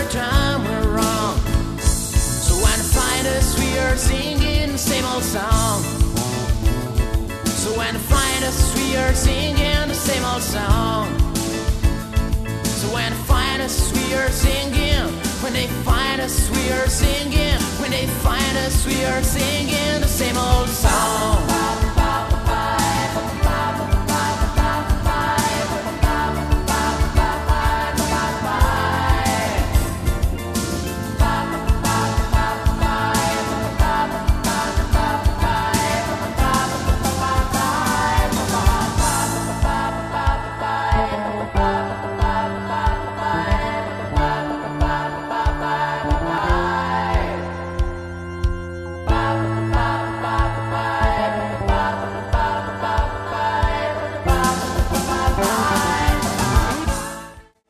time we're wrong. So when they find us, we are singing the same old song. So when they find us, we are singing the same old song. So when they find us, we are singing. When they find us, we are singing. When they find us, we are singing the same old